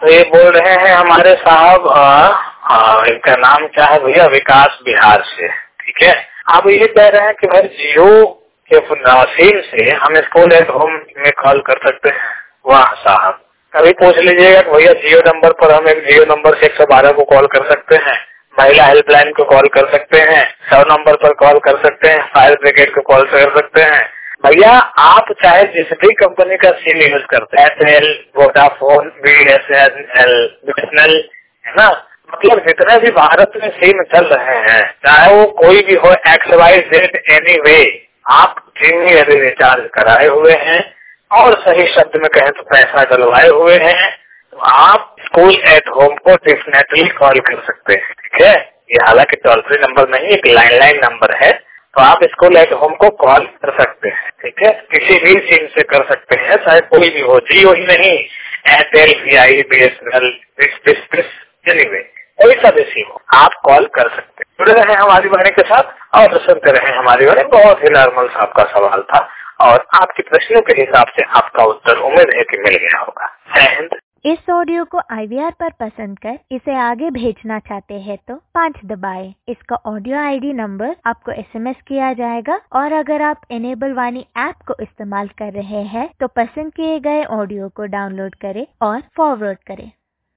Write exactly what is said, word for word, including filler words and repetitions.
तो ये बोल रहे हैं हमारे साहब, इनका नाम क्या है भैया, विकास बिहार से, ठीक है। आप ये कह रहे हैं कि भाई जियो के सिम से हम स्कूल एट होम में कॉल कर सकते हैं। वाह साहब, कभी पूछ लीजिएगा कि भैया जियो नंबर पर हम एक जियो नंबर से एक सौ बारह को कॉल कर सकते हैं, महिला हेल्पलाइन को कॉल कर सकते हैं, सौ नंबर पर कॉल कर सकते हैं, फायर ब्रिगेड को कॉल कर सकते हैं। भैया आप चाहे जिस भी कंपनी का सिम यूज करते हैं, Airtel, Vodafone, B S N L, BSNL, है ना, मतलब जितने भी भारत में सिम चल रहे हैं, चाहे वो कोई भी हो, X Y Z any, आप सिम यदि रिचार्ज कराए हुए हैं और सही शब्द में कहें तो पैसा डलवाए हुए हैं, तो आप स्कूल एट होम को डेफिनेटली कॉल कर सकते हैं, ठीक है। ये हालांकि टोल फ्री नंबर नहीं, एक लैंडलाइन नंबर है, तो आप स्कूल एट होम को कॉल कर सकते हैं, ठीक है। किसी भी सिम से कर सकते हैं, चाहे कोई भी हो, जियो ही नहीं, Airtel, V I, B S N L, anyway कोई सा भी सिम हो, आप कॉल कर सकते हैं। जुड़े रहे हमारी वाणी के साथ और सुनते रहे हमारी वाणी। बहुत ही नॉर्मल सा आपका सवाल था और आपके प्रश्नों के हिसाब से आपका उत्तर उम्मीद है कि मिल गया होगा। जय हिंद। इस ऑडियो को आई वी आर पर पसंद कर इसे आगे भेजना चाहते हैं तो पाँच दबाएं। इसका ऑडियो आई डी नंबर आपको एस एम एस किया जाएगा और अगर आप इनेबल वाणी ऐप को इस्तेमाल कर रहे हैं तो पसंद किए गए ऑडियो को डाउनलोड करें और फॉरवर्ड करें।